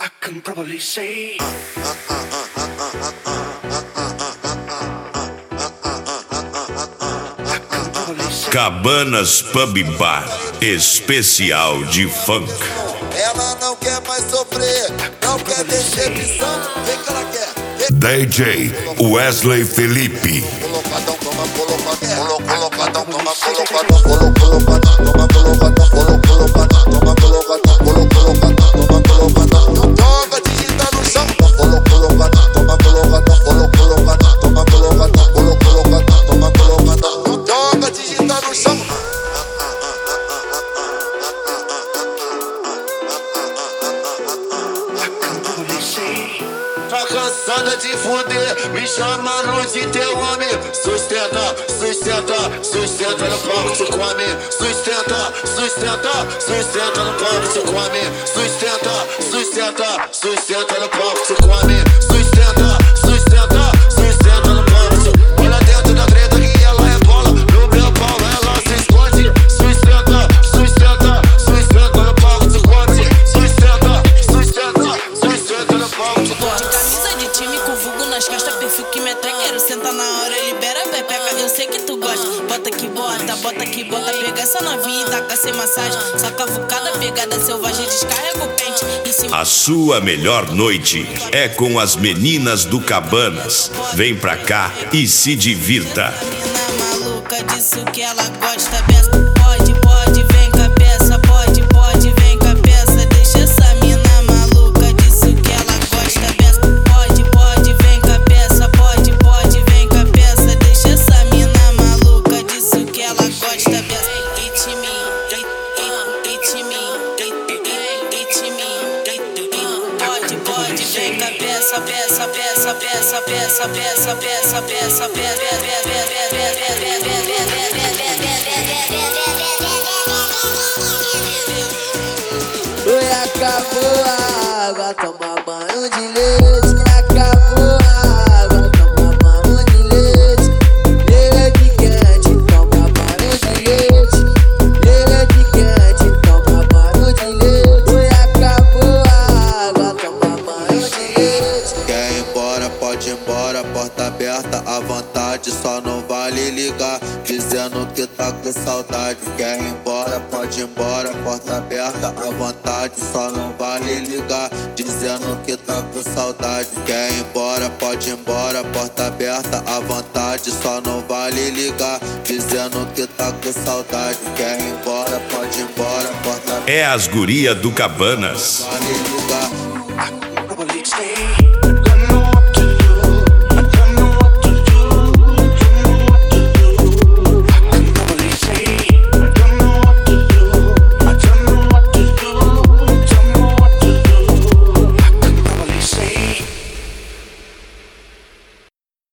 I can probably say. Cabanas Pub Bar, especial de funk. Ela não quer mais sofrer, não quer decepção. Vem que ela quer. DJ Wesley Felipe. Colocadão, toma colocadão, colocadão, toma colocadão, colocadão, toma colocadão, colocadão, toma colocadão, colocadão, toma colocadão. Joga digita no chão, colocadão, toma colocadão, colocadão, toma colocadão, colocadão, toma colocadão. Joga digita no chão. Tá cansada de fuder, me chamaram de teu homem. Sustenta, sustenta, sustenta no palco, te come. Sustenta, sustenta, sustenta no palco, te come. Sustenta, sustenta, sustenta no palco, te come. Sustenta, sustenta, sustenta no palco, te come. Olha dentro da treta que ela é bola, no meu pau ela se esconde. Sustenta, sustenta, sustenta no palco, te come. Sustenta, sustenta, sustenta no palco, te come. Nas costas, perfil que me atrai. Quero sentar na hora, libera a pepeca. Eu sei que tu gosta. Bota que bota, bota que bota. Pega essa novinha e taca sem massagem. Só cavucada, pegada selvagem. Descarrega o pente em cima. A sua melhor noite é com as meninas do Cabanas. Vem pra cá e se divirta. A mina maluca disso que ela gosta. Pode, pode, vem com a peça. Pode, pode, vem com a peça. Deixa essa mina maluca disso que ela gosta. Pode, pode, vem com a peça. Pode, pode, vem com a peça. Deixa essa mina maluca disso que ela gosta. It me, it me, it me. Pode, pode, vem com a peça, peça, peça, peça, peça, peça, peça, peça, Oi, acabou a água, toma banho de leite. Acabou a água, toma banho de leite. Ele é picante, toma banho de leite. Ele é picante, toma banho de leite. Oi, acabou a água, toma banho de leite. Quer ir embora, pode ir embora, porta aberta à vontade, só não vale ligar, dizendo que tá com saudade. Quer ir embora, pode ir embora, porta aberta à vontade, só não vale ligar, dizendo que tá com saudade. Quer ir embora, pode ir embora, porta aberta à vontade, só não vale ligar, dizendo que tá com saudade. Quer ir embora, pode ir embora, porta aberta. É as guria do Cabanas. Vale ligar,